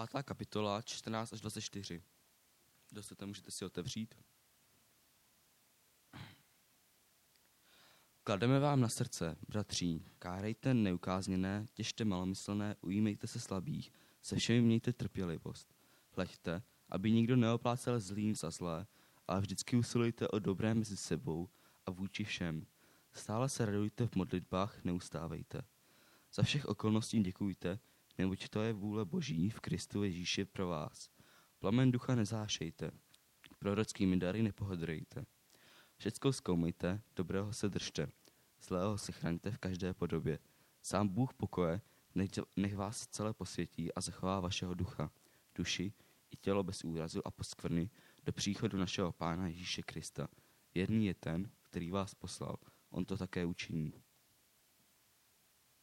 5. kapitola 14 až 24. Kdo chcete, můžete si otevřít. Klademe vám na srdce, bratří, kárejte neukázněné, těžte malomyslné, ujímejte se slabých, se všemi mějte trpělivost. Hleďte, aby nikdo neoplácel zlým za zlé, ale vždycky usilujte o dobré mezi sebou a vůči všem. Stále se radujte v modlitbách, neustávejte. Za všech okolností děkujte, neboť to je vůle Boží v Kristu Ježíši pro vás. Plamen ducha nezášejte, prorockými dary nepohodrejte. Všecko zkoumejte, dobrého se držte, zlého se chraňte v každé podobě. Sám Bůh pokoje nech vás celé posvětí a zachová vašeho ducha, duši i tělo bez úrazu a poskvrny do příchodu našeho Pána Ježíše Krista. Věrný je ten, který vás poslal, on to také učiní.